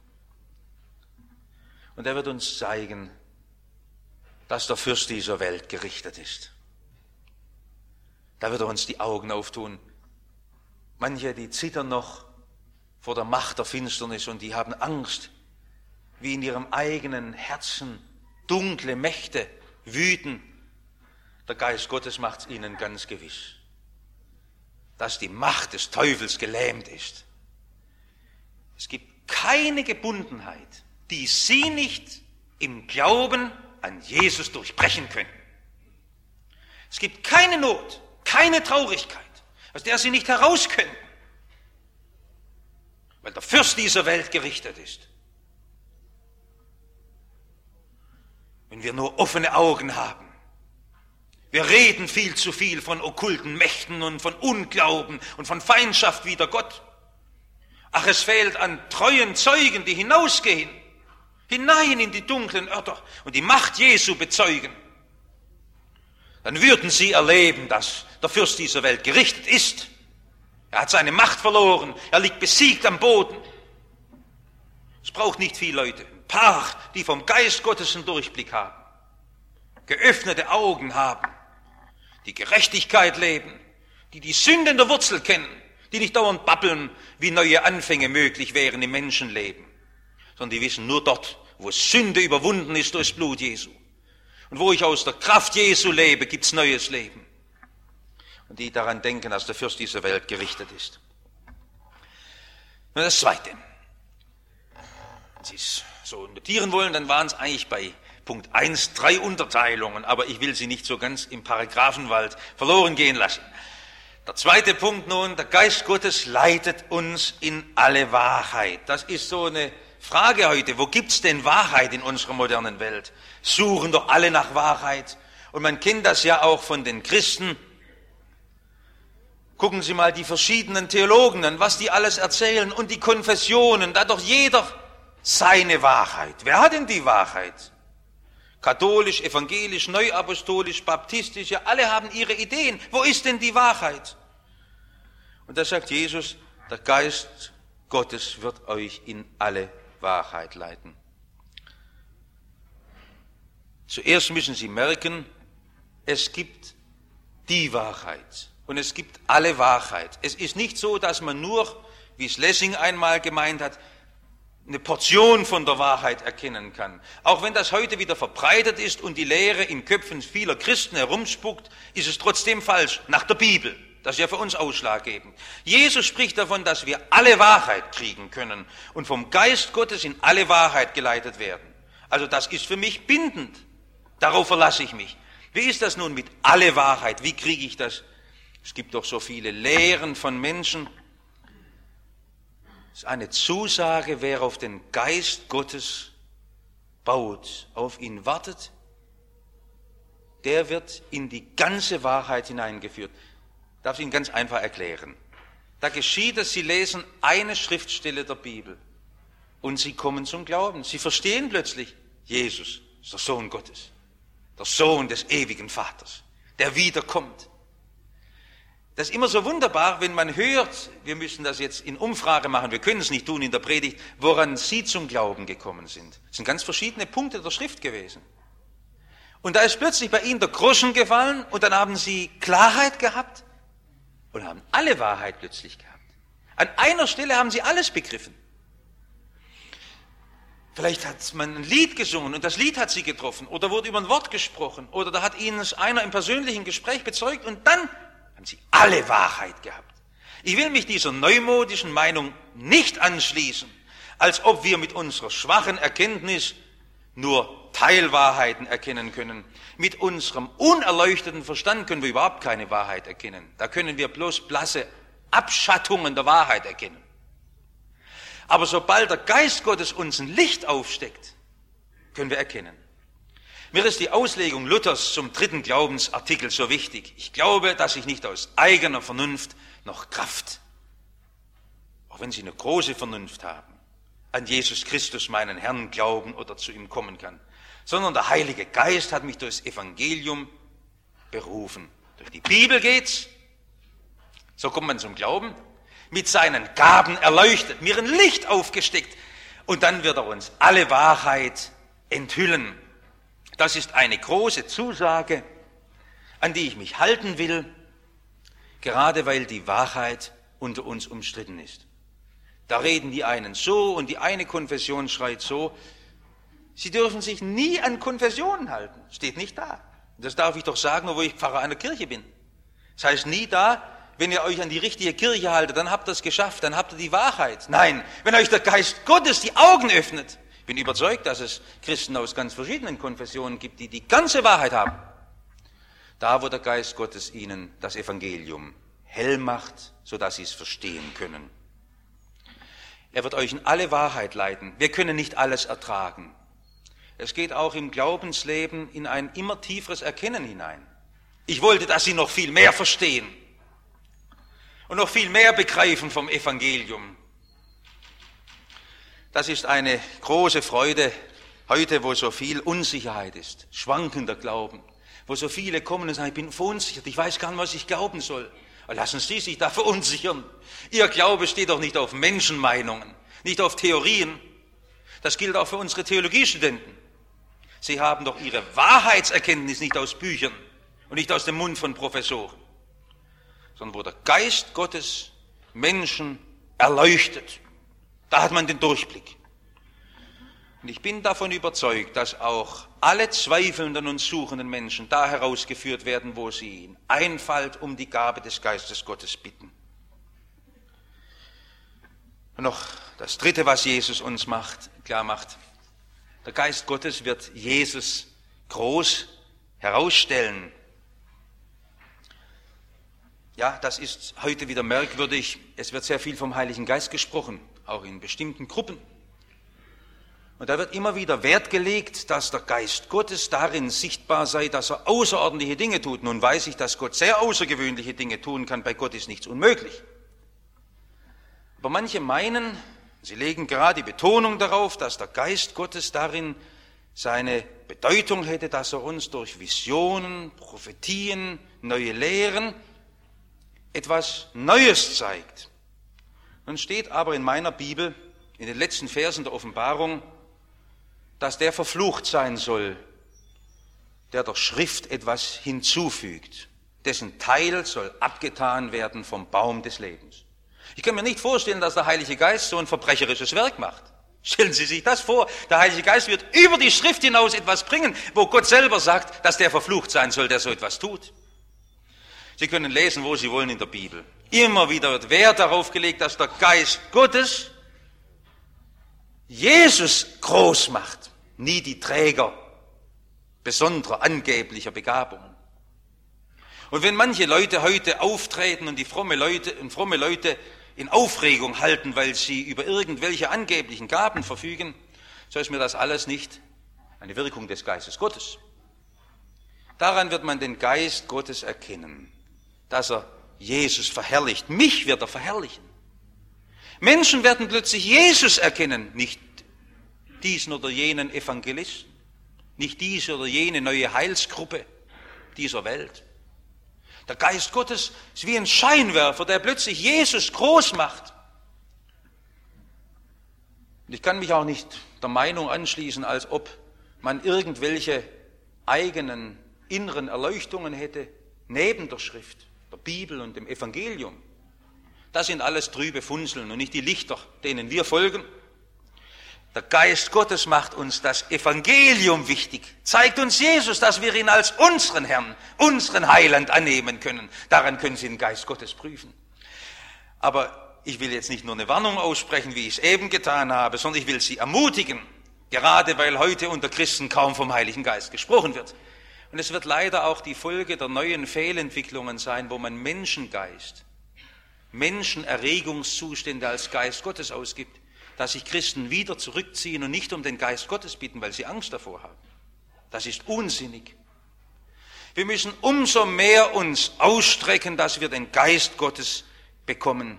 Und er wird uns zeigen, dass der Fürst dieser Welt gerichtet ist. Da wird er uns die Augen auftun. Manche, die zittern noch vor der Macht der Finsternis und die haben Angst, wie in ihrem eigenen Herzen dunkle Mächte wüten. Der Geist Gottes macht es ihnen ganz gewiss, dass die Macht des Teufels gelähmt ist. Es gibt keine Gebundenheit, die sie nicht im Glauben an Jesus durchbrechen können. Es gibt keine Not, keine Traurigkeit, aus der sie nicht heraus können, weil der Fürst dieser Welt gerichtet ist. Wenn wir nur offene Augen haben. Wir reden viel zu viel von okkulten Mächten und von Unglauben und von Feindschaft wider Gott. Ach, es fehlt an treuen Zeugen, die hinausgehen, hinein in die dunklen Örter und die Macht Jesu bezeugen. Dann würden sie erleben, dass der Fürst dieser Welt gerichtet ist. Er hat seine Macht verloren, er liegt besiegt am Boden. Es braucht nicht viele Leute, ein paar, die vom Geist Gottes einen Durchblick haben, geöffnete Augen haben, die Gerechtigkeit leben, die die Sünde in der Wurzel kennen, die nicht dauernd babbeln, wie neue Anfänge möglich wären im Menschenleben, sondern die wissen, nur dort, wo Sünde überwunden ist durchs Blut Jesu und wo ich aus der Kraft Jesu lebe, gibt's neues Leben. Und die daran denken, dass der Fürst dieser Welt gerichtet ist. Und das Zweite. Wenn Sie es so notieren wollen, dann waren es eigentlich bei Punkt 1 3 Unterteilungen, aber ich will sie nicht so ganz im Paragraphenwald verloren gehen lassen. Der zweite Punkt nun, der Geist Gottes leitet uns in alle Wahrheit. Das ist so eine Frage heute, wo gibt's denn Wahrheit in unserer modernen Welt? Suchen doch alle nach Wahrheit. Und man kennt das ja auch von den Christen. Gucken Sie mal die verschiedenen Theologen an, was die alles erzählen und die Konfessionen, da hat doch jeder seine Wahrheit. Wer hat denn die Wahrheit? Katholisch, evangelisch, neuapostolisch, baptistisch, ja, alle haben ihre Ideen. Wo ist denn die Wahrheit? Und da sagt Jesus, der Geist Gottes wird euch in alle Wahrheit leiten. Zuerst müssen Sie merken, es gibt die Wahrheit und es gibt alle Wahrheit. Es ist nicht so, dass man nur, wie es Lessing einmal gemeint hat, eine Portion von der Wahrheit erkennen kann. Auch wenn das heute wieder verbreitet ist und die Lehre in Köpfen vieler Christen herumspuckt, ist es trotzdem falsch, nach der Bibel. Das ist ja für uns ausschlaggebend. Jesus spricht davon, dass wir alle Wahrheit kriegen können und vom Geist Gottes in alle Wahrheit geleitet werden. Also das ist für mich bindend. Darauf verlasse ich mich. Wie ist das nun mit alle Wahrheit? Wie kriege ich das? Es gibt doch so viele Lehren von Menschen. Das ist eine Zusage, wer auf den Geist Gottes baut, auf ihn wartet, der wird in die ganze Wahrheit hineingeführt. Ich darf es Ihnen ganz einfach erklären. Da geschieht es, Sie lesen eine Schriftstelle der Bibel und Sie kommen zum Glauben. Sie verstehen plötzlich, Jesus ist der Sohn Gottes, der Sohn des ewigen Vaters, der wiederkommt. Das ist immer so wunderbar, wenn man hört, wir müssen das jetzt in Umfrage machen, wir können es nicht tun in der Predigt, woran Sie zum Glauben gekommen sind. Das sind ganz verschiedene Punkte der Schrift gewesen. Und da ist plötzlich bei Ihnen der Groschen gefallen und dann haben Sie Klarheit gehabt und haben alle Wahrheit plötzlich gehabt. An einer Stelle haben Sie alles begriffen. Vielleicht hat man ein Lied gesungen und das Lied hat Sie getroffen oder wurde über ein Wort gesprochen oder da hat Ihnen einer im persönlichen Gespräch bezeugt und dann haben sie alle Wahrheit gehabt. Ich will mich dieser neumodischen Meinung nicht anschließen, als ob wir mit unserer schwachen Erkenntnis nur Teilwahrheiten erkennen können. Mit unserem unerleuchteten Verstand können wir überhaupt keine Wahrheit erkennen. Da können wir bloß blasse Abschattungen der Wahrheit erkennen. Aber sobald der Geist Gottes uns ein Licht aufsteckt, können wir erkennen. Mir ist die Auslegung Luthers zum 3. Glaubensartikel so wichtig. Ich glaube, dass ich nicht aus eigener Vernunft noch Kraft, auch wenn Sie eine große Vernunft haben, an Jesus Christus, meinen Herrn, glauben oder zu ihm kommen kann, sondern der Heilige Geist hat mich durchs Evangelium berufen. Durch die Bibel geht's, so kommt man zum Glauben, mit seinen Gaben erleuchtet, mir ein Licht aufgesteckt und dann wird er uns alle Wahrheit enthüllen. Das ist eine große Zusage, an die ich mich halten will, gerade weil die Wahrheit unter uns umstritten ist. Da reden die einen so und die eine Konfession schreit so. Sie dürfen sich nie an Konfessionen halten, steht nicht da. Das darf ich doch sagen, obwohl ich Pfarrer einer Kirche bin. Das heißt nie da, wenn ihr euch an die richtige Kirche haltet, dann habt ihr es geschafft, dann habt ihr die Wahrheit. Nein, wenn euch der Geist Gottes die Augen öffnet, ich bin überzeugt, dass es Christen aus ganz verschiedenen Konfessionen gibt, die die ganze Wahrheit haben. Da, wo der Geist Gottes ihnen das Evangelium hell macht, sodass sie es verstehen können. Er wird euch in alle Wahrheit leiten. Wir können nicht alles ertragen. Es geht auch im Glaubensleben in ein immer tieferes Erkennen hinein. Ich wollte, dass Sie noch viel mehr verstehen und noch viel mehr begreifen vom Evangelium. Das ist eine große Freude heute, wo so viel Unsicherheit ist, schwankender Glauben, wo so viele kommen und sagen, ich bin verunsichert, ich weiß gar nicht, was ich glauben soll. Lassen Sie sich da verunsichern. Ihr Glaube steht doch nicht auf Menschenmeinungen, nicht auf Theorien. Das gilt auch für unsere Theologiestudenten. Sie haben doch ihre Wahrheitserkenntnis nicht aus Büchern und nicht aus dem Mund von Professoren, sondern wo der Geist Gottes Menschen erleuchtet. Da hat man den Durchblick. Und ich bin davon überzeugt, dass auch alle zweifelnden und suchenden Menschen da herausgeführt werden, wo sie in Einfalt um die Gabe des Geistes Gottes bitten. Und noch das Dritte, was Jesus uns klar macht. Der Geist Gottes wird Jesus groß herausstellen. Ja, das ist heute wieder merkwürdig. Es wird sehr viel vom Heiligen Geist gesprochen, auch in bestimmten Gruppen. Und da wird immer wieder Wert gelegt, dass der Geist Gottes darin sichtbar sei, dass er außerordentliche Dinge tut. Nun weiß ich, dass Gott sehr außergewöhnliche Dinge tun kann. Bei Gott ist nichts unmöglich. Aber manche meinen, sie legen gerade die Betonung darauf, dass der Geist Gottes darin seine Bedeutung hätte, dass er uns durch Visionen, Prophetien, neue Lehren etwas Neues zeigt. Nun steht aber in meiner Bibel, in den letzten Versen der Offenbarung, dass der verflucht sein soll, der der Schrift etwas hinzufügt. Dessen Teil soll abgetan werden vom Baum des Lebens. Ich kann mir nicht vorstellen, dass der Heilige Geist so ein verbrecherisches Werk macht. Stellen Sie sich das vor, der Heilige Geist wird über die Schrift hinaus etwas bringen, wo Gott selber sagt, dass der verflucht sein soll, der so etwas tut. Sie können lesen, wo Sie wollen in der Bibel. Immer wieder wird Wert darauf gelegt, dass der Geist Gottes Jesus groß macht, nie die Träger besonderer angeblicher Begabungen. Und wenn manche Leute heute auftreten und fromme Leute in Aufregung halten, weil sie über irgendwelche angeblichen Gaben verfügen, so ist mir das alles nicht eine Wirkung des Geistes Gottes. Daran wird man den Geist Gottes erkennen, dass er Jesus verherrlicht. Mich wird er verherrlichen. Menschen werden plötzlich Jesus erkennen, nicht diesen oder jenen Evangelisten, nicht diese oder jene neue Heilsgruppe dieser Welt. Der Geist Gottes ist wie ein Scheinwerfer, der plötzlich Jesus groß macht. Und ich kann mich auch nicht der Meinung anschließen, als ob man irgendwelche eigenen inneren Erleuchtungen hätte, neben der Schrift, der Bibel und dem Evangelium. Das sind alles trübe Funzeln und nicht die Lichter, denen wir folgen. Der Geist Gottes macht uns das Evangelium wichtig, zeigt uns Jesus, dass wir ihn als unseren Herrn, unseren Heiland annehmen können. Daran können Sie den Geist Gottes prüfen. Aber ich will jetzt nicht nur eine Warnung aussprechen, wie ich es eben getan habe, sondern ich will Sie ermutigen, gerade weil heute unter Christen kaum vom Heiligen Geist gesprochen wird. Und es wird leider auch die Folge der neuen Fehlentwicklungen sein, wo man Menschengeist, Menschenerregungszustände als Geist Gottes ausgibt, dass sich Christen wieder zurückziehen und nicht um den Geist Gottes bitten, weil sie Angst davor haben. Das ist unsinnig. Wir müssen umso mehr uns ausstrecken, dass wir den Geist Gottes bekommen.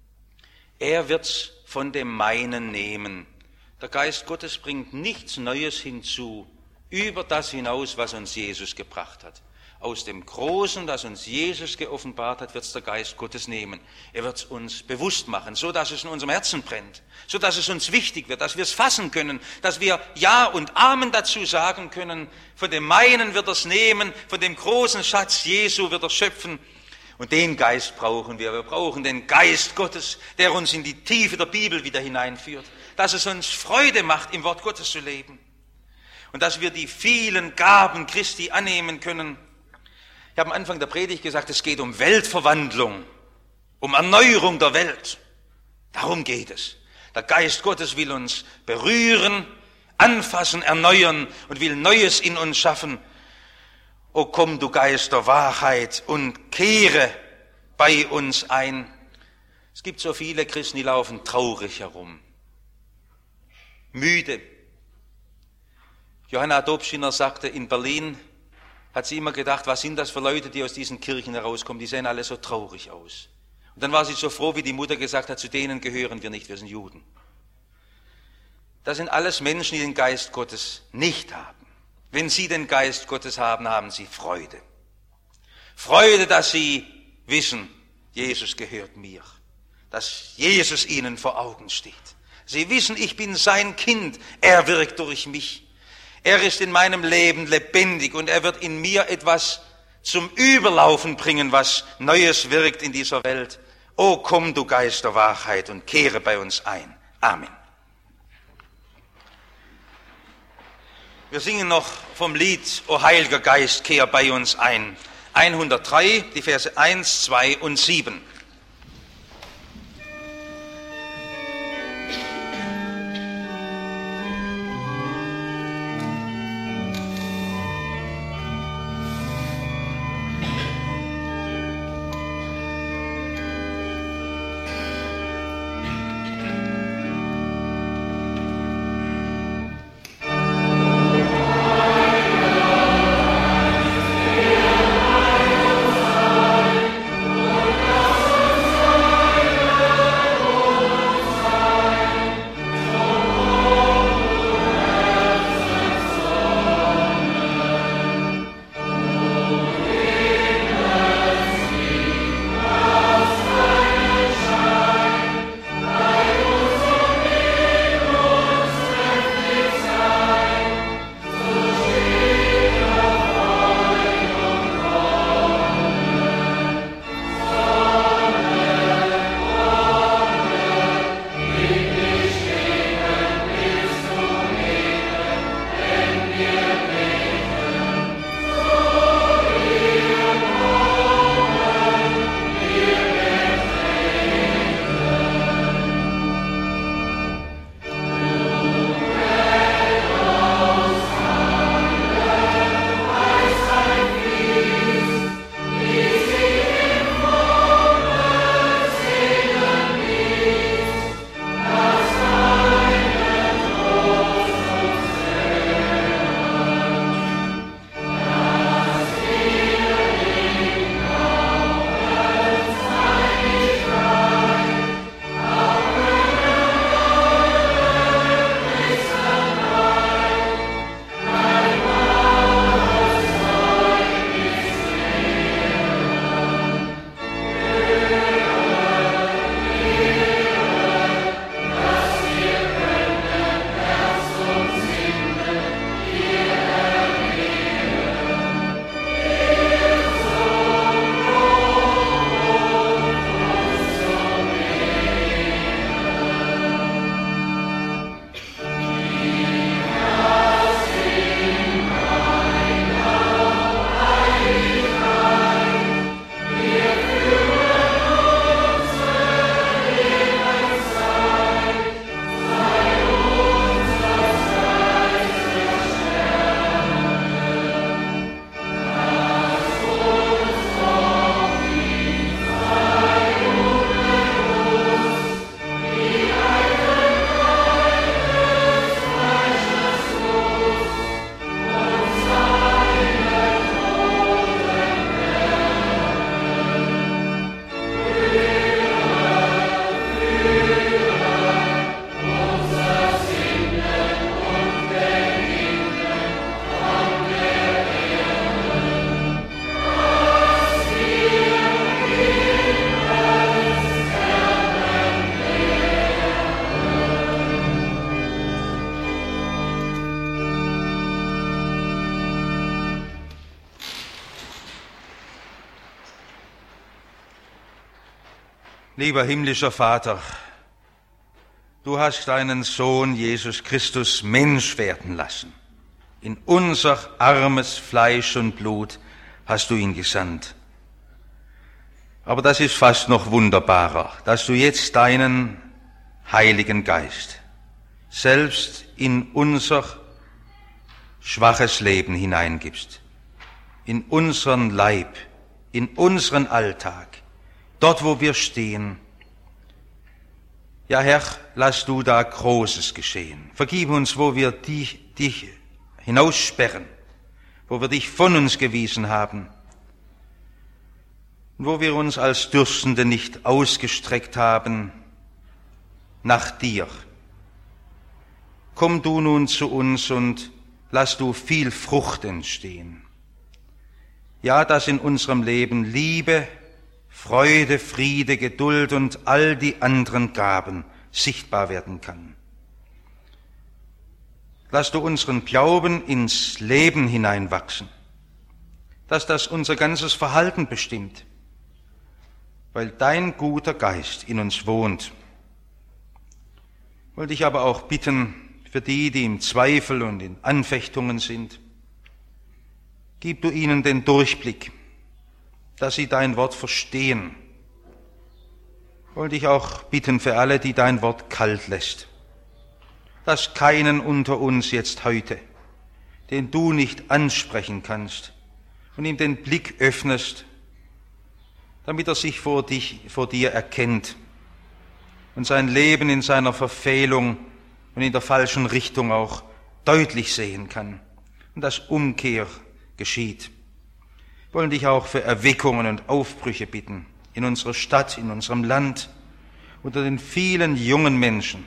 Er wird's von dem Meinen nehmen. Der Geist Gottes bringt nichts Neues hinzu, über das hinaus, was uns Jesus gebracht hat. Aus dem Großen, das uns Jesus geoffenbart hat, wird es der Geist Gottes nehmen. Er wird es uns bewusst machen, so dass es in unserem Herzen brennt, so dass es uns wichtig wird, dass wir es fassen können, dass wir Ja und Amen dazu sagen können. Von dem Meinen wird er es nehmen, von dem großen Schatz Jesu wird er schöpfen. Und den Geist brauchen wir. Wir brauchen den Geist Gottes, der uns in die Tiefe der Bibel wieder hineinführt, dass es uns Freude macht, im Wort Gottes zu leben. Und dass wir die vielen Gaben Christi annehmen können. Ich habe am Anfang der Predigt gesagt, es geht um Weltverwandlung, um Erneuerung der Welt. Darum geht es. Der Geist Gottes will uns berühren, anfassen, erneuern und will Neues in uns schaffen. O komm, du Geist der Wahrheit, und kehre bei uns ein. Es gibt so viele Christen, die laufen traurig herum, müde. Johanna Dobschiner sagte, in Berlin hat sie immer gedacht, was sind das für Leute, die aus diesen Kirchen herauskommen, die sehen alle so traurig aus. Und dann war sie so froh, wie die Mutter gesagt hat, zu denen gehören wir nicht, wir sind Juden. Das sind alles Menschen, die den Geist Gottes nicht haben. Wenn sie den Geist Gottes haben, haben sie Freude. Freude, dass sie wissen, Jesus gehört mir, dass Jesus ihnen vor Augen steht. Sie wissen, ich bin sein Kind, er wirkt durch mich. Er ist in meinem Leben lebendig und er wird in mir etwas zum Überlaufen bringen, was Neues wirkt in dieser Welt. O komm, du Geist der Wahrheit, und kehre bei uns ein. Amen. Wir singen noch vom Lied O Heiliger Geist, kehr bei uns ein. 103, die Verse 1, 2 und 7. Lieber himmlischer Vater, du hast deinen Sohn Jesus Christus Mensch werden lassen. In unser armes Fleisch und Blut hast du ihn gesandt. Aber das ist fast noch wunderbarer, dass du jetzt deinen Heiligen Geist selbst in unser schwaches Leben hineingibst, in unseren Leib, in unseren Alltag, dort wo wir stehen. Ja, Herr, lass du da Großes geschehen. Vergib uns, wo wir dich hinaussperren, wo wir dich von uns gewiesen haben, wo wir uns als Dürstende nicht ausgestreckt haben nach dir. Komm du nun zu uns und lass du viel Frucht entstehen. Ja, dass in unserem Leben Liebe, Freude, Friede, Geduld und all die anderen Gaben sichtbar werden kann. Lass du unseren Glauben ins Leben hineinwachsen, dass das unser ganzes Verhalten bestimmt, weil dein guter Geist in uns wohnt. Wollte ich aber auch bitten, für die, die im Zweifel und in Anfechtungen sind, gib du ihnen den Durchblick, dass sie dein Wort verstehen. Wollte ich auch bitten für alle, die dein Wort kalt lässt, dass keinen unter uns jetzt heute, den du nicht ansprechen kannst und ihm den Blick öffnest, damit er sich vor dir erkennt und sein Leben in seiner Verfehlung und in der falschen Richtung auch deutlich sehen kann und dass Umkehr geschieht. Wir wollen dich auch für Erweckungen und Aufbrüche bitten in unserer Stadt, in unserem Land, unter den vielen jungen Menschen,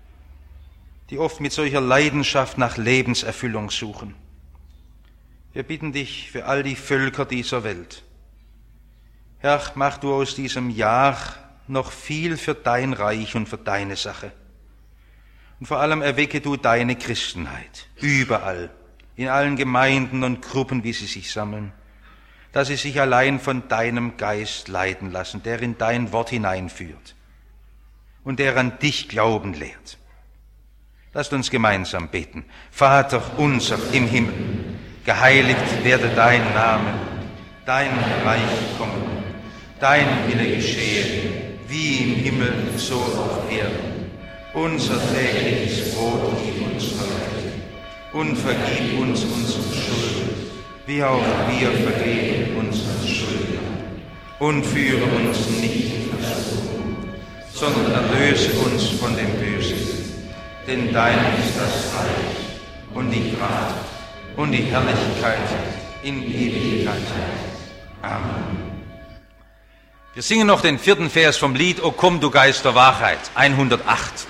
die oft mit solcher Leidenschaft nach Lebenserfüllung suchen. Wir bitten dich für all die Völker dieser Welt. Herr, mach du aus diesem Jahr noch viel für dein Reich und für deine Sache. Und vor allem erwecke du deine Christenheit überall, in allen Gemeinden und Gruppen, wie sie sich sammeln, dass sie sich allein von deinem Geist leiten lassen, der in dein Wort hineinführt und der an dich Glauben lehrt. Lasst uns gemeinsam beten. Vater unser im Himmel, geheiligt werde dein Name, dein Reich komme, dein Wille geschehe, wie im Himmel, so auf Erden. Unser tägliches Brot gib uns heute und vergib uns unsere Schuld, wie auch wir vergeben unseren Schuldnern. Und führe uns nicht in Versuchung, sondern erlöse uns von dem Bösen. Denn dein ist das Reich und die Kraft und die Herrlichkeit in Ewigkeit. Amen. Wir singen noch den 4. Vers vom Lied O komm, du Geist der Wahrheit, 108.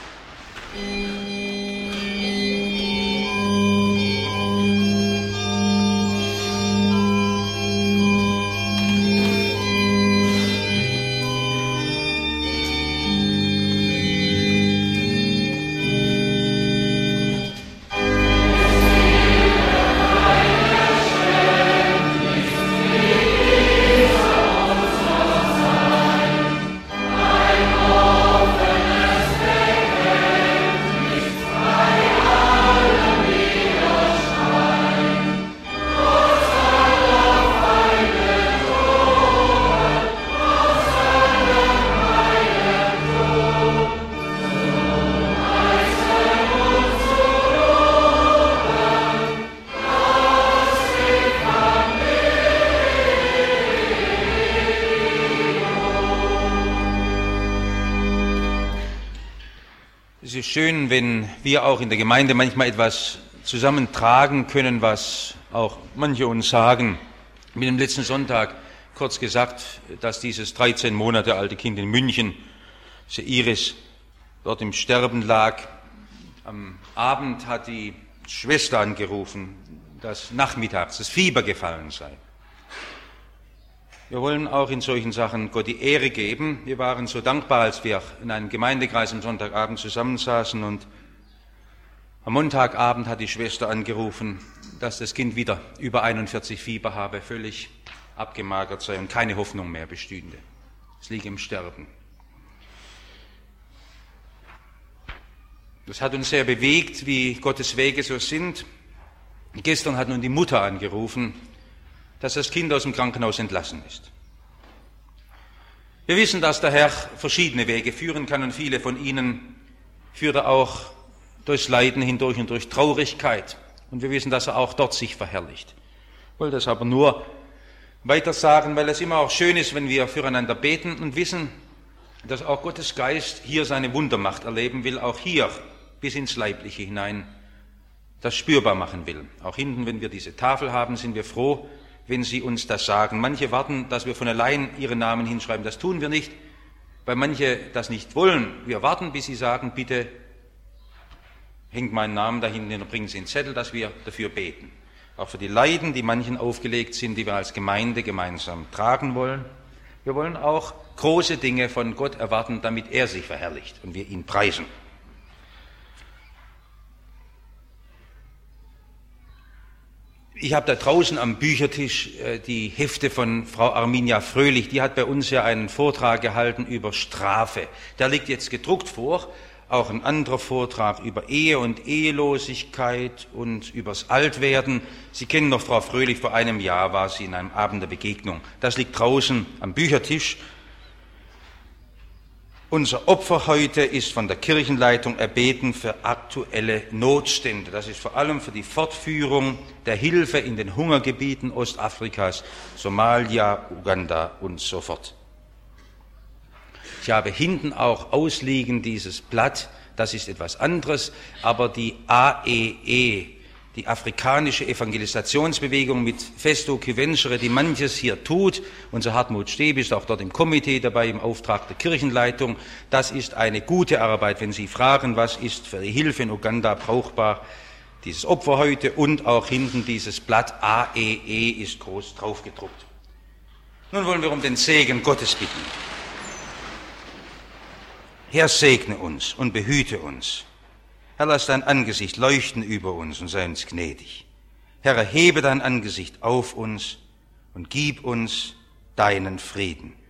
Es ist schön, wenn wir auch in der Gemeinde manchmal etwas zusammentragen können, was auch manche uns sagen. Mit dem letzten Sonntag kurz gesagt, dass dieses 13 Monate alte Kind in München, diese Iris, dort im Sterben lag. Am Abend hat die Schwester angerufen, dass nachmittags das Fieber gefallen sei. Wir wollen auch in solchen Sachen Gott die Ehre geben. Wir waren so dankbar, als wir in einem Gemeindekreis am Sonntagabend zusammensaßen und am Montagabend hat die Schwester angerufen, dass das Kind wieder über 41 Fieber habe, völlig abgemagert sei und keine Hoffnung mehr bestünde. Es liege im Sterben. Das hat uns sehr bewegt, wie Gottes Wege so sind. Gestern hat nun die Mutter angerufen, dass das Kind aus dem Krankenhaus entlassen ist. Wir wissen, dass der Herr verschiedene Wege führen kann und viele von Ihnen führt er auch durchs Leiden hindurch und durch Traurigkeit. Und wir wissen, dass er auch dort sich verherrlicht. Ich wollte das aber nur weiter sagen, weil es immer auch schön ist, wenn wir füreinander beten und wissen, dass auch Gottes Geist hier seine Wundermacht erleben will, auch hier bis ins Leibliche hinein das spürbar machen will. Auch hinten, wenn wir diese Tafel haben, sind wir froh, wenn Sie uns das sagen. Manche warten, dass wir von allein Ihren Namen hinschreiben. Das tun wir nicht, weil manche das nicht wollen. Wir warten, bis Sie sagen, bitte hängt meinen Namen da hinten und bringen Sie einen Zettel, dass wir dafür beten. Auch für die Leiden, die manchen aufgelegt sind, die wir als Gemeinde gemeinsam tragen wollen. Wir wollen auch große Dinge von Gott erwarten, damit er sich verherrlicht und wir ihn preisen. Ich habe da draußen am Büchertisch die Hefte von Frau Arminia Fröhlich, die hat bei uns ja einen Vortrag gehalten über Strafe. Der liegt jetzt gedruckt vor, auch ein anderer Vortrag über Ehe und Ehelosigkeit und übers Altwerden. Sie kennen noch Frau Fröhlich, vor einem Jahr war sie in einem Abend der Begegnung. Das liegt draußen am Büchertisch. Unser Opfer heute ist von der Kirchenleitung erbeten für aktuelle Notstände. Das ist vor allem für die Fortführung der Hilfe in den Hungergebieten Ostafrikas, Somalia, Uganda und so fort. Ich habe hinten auch ausliegen dieses Blatt, das ist etwas anderes, aber die AEE, die afrikanische Evangelisationsbewegung mit Festo Kyvenschere, die manches hier tut. Unser Hartmut Steb ist auch dort im Komitee dabei, im Auftrag der Kirchenleitung. Das ist eine gute Arbeit, wenn Sie fragen, was ist für die Hilfe in Uganda brauchbar. Dieses Opfer heute und auch hinten dieses Blatt AEE ist groß draufgedruckt. Nun wollen wir um den Segen Gottes bitten. Herr, segne uns und behüte uns. Herr, lass dein Angesicht leuchten über uns und sei uns gnädig. Herr, erhebe dein Angesicht auf uns und gib uns deinen Frieden.